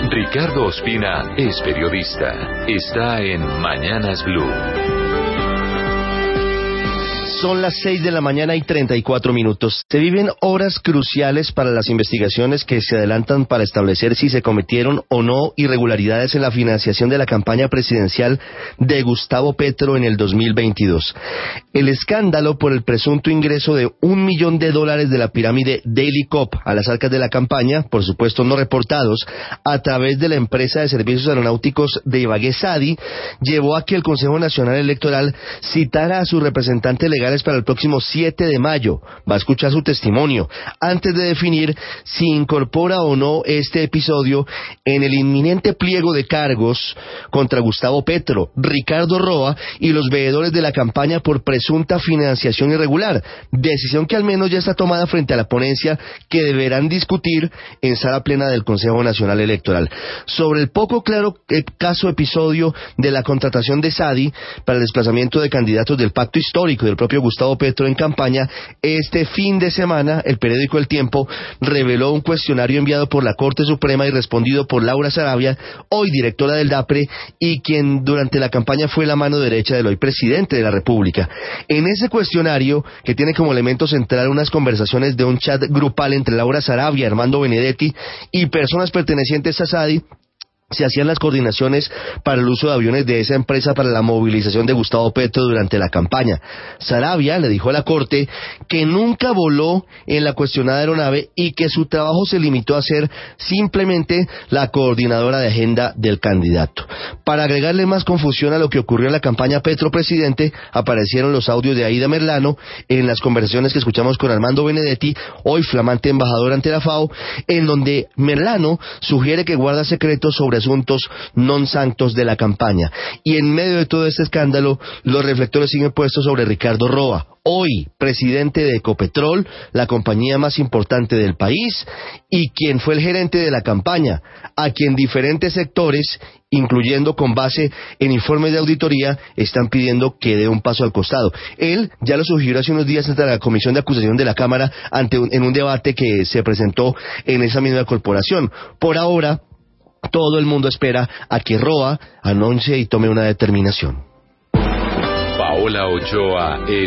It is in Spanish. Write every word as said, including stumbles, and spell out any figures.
Ricardo Ospina es periodista. Está en Mañanas Blue. Son las seis de la mañana y treinta y cuatro minutos. Se viven horas cruciales para las investigaciones que se adelantan para establecer si se cometieron o no irregularidades en la financiación de la campaña presidencial de Gustavo Petro en el dos mil veintidós. El escándalo por el presunto ingreso de un millón de dólares de la pirámide Daily Cop a las arcas de la campaña, por supuesto no reportados, a través de la empresa de servicios aeronáuticos de Ibagué Sadi, llevó a que el Consejo Nacional Electoral citara a su representante legal para el próximo siete de mayo. Va a escuchar su testimonio antes de definir si incorpora o no este episodio en el inminente pliego de cargos contra Gustavo Petro, Ricardo Roa y los veedores de la campaña por presunta financiación irregular, decisión que al menos ya está tomada frente a la ponencia que deberán discutir en sala plena del Consejo Nacional Electoral. Sobre el poco claro eh, caso episodio de la contratación de Sadi para el desplazamiento de candidatos del pacto histórico del propio Gustavo Petro en campaña, este fin de semana el periódico El Tiempo reveló un cuestionario enviado por la Corte Suprema y respondido por Laura Sarabia, hoy directora del DAPRE y quien durante la campaña fue la mano derecha del hoy presidente de la República. En ese cuestionario, que tiene como elemento central unas conversaciones de un chat grupal entre Laura Sarabia, Armando Benedetti y personas pertenecientes a Sadi, se hacían las coordinaciones para el uso de aviones de esa empresa para la movilización de Gustavo Petro durante la campaña. Sarabia le dijo a la Corte que nunca voló en la cuestionada aeronave y que su trabajo se limitó a ser simplemente la coordinadora de agenda del candidato. Para agregarle más confusión a lo que ocurrió en la campaña Petro Presidente, aparecieron los audios de Aida Merlano en las conversaciones que escuchamos con Armando Benedetti, hoy flamante embajador ante la FAO, en donde Merlano sugiere que guarda secretos sobre asuntos non santos de la campaña. Y en medio de todo este escándalo, los reflectores siguen puestos sobre Ricardo Roa, hoy presidente de Ecopetrol, la compañía más importante del país, y quien fue el gerente de la campaña, a quien diferentes sectores, incluyendo con base en informes de auditoría, están pidiendo que dé un paso al costado. Él ya lo sugirió hace unos días ante la Comisión de Acusación de la Cámara ante un, en un debate que se presentó en esa misma corporación. Por ahora, todo el mundo espera a que Roa anuncie y tome una determinación. Paola Ochoa es